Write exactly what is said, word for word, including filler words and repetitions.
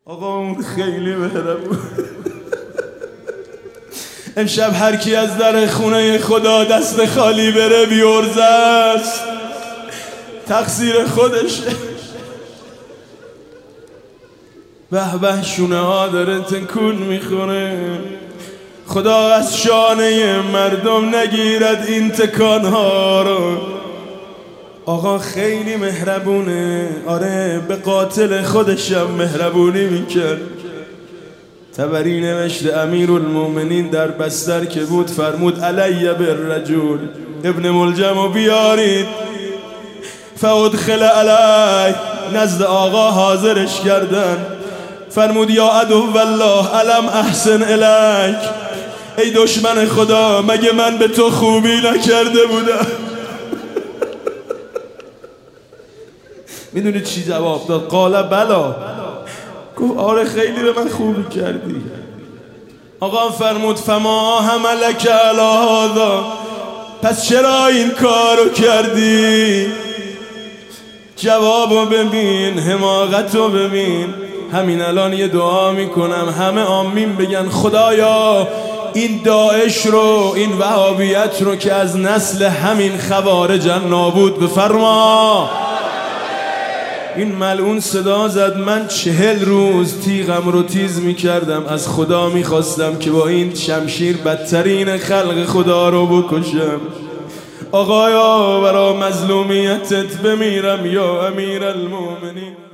آقا اون خیلی مهربون. امشب هر کی از در خونه خدا دست خالی بره بیورزه است، تقصیر خودشه. به به شونه ها داره تکون میخوره. خدا از شانه مردم نگیرد این تکان ها رو. آقا خیلی مهربونه. آره به قاتل خودشم مهربونی میکرد. تبری نوشته امیرالمومنین در بستر که بود فرمود علی بالرجل ابن ملجم و بیارید. فادخل علی، نزد آقا حاضرش کردن. فرمود یا عدو والله الم احسن الیک، ای دشمن خدا مگه من به تو خوبی نکرده بودم؟ میدونی چی جواب داد؟ قال بلا. گفت آره خیلی به من خوبی کردی. آقا فرمود فما حملک علی هذا، پس چرا این کارو کردی؟ جوابو ببین، حماقتو ببین. همین الان یه دعا میکنم همه آمین بگن خدایا این داعش رو، این وهابیت رو که از نسل همین خوارجن نابود بفرما. این ملعون صدا زد. من چهل روز تیغم رو تیز میکردم، از خدا میخواستم که با این شمشیر بدترین خلق خدا رو بکشم. آقایا برا مظلومیتت بمیرم یا امیر المومنین.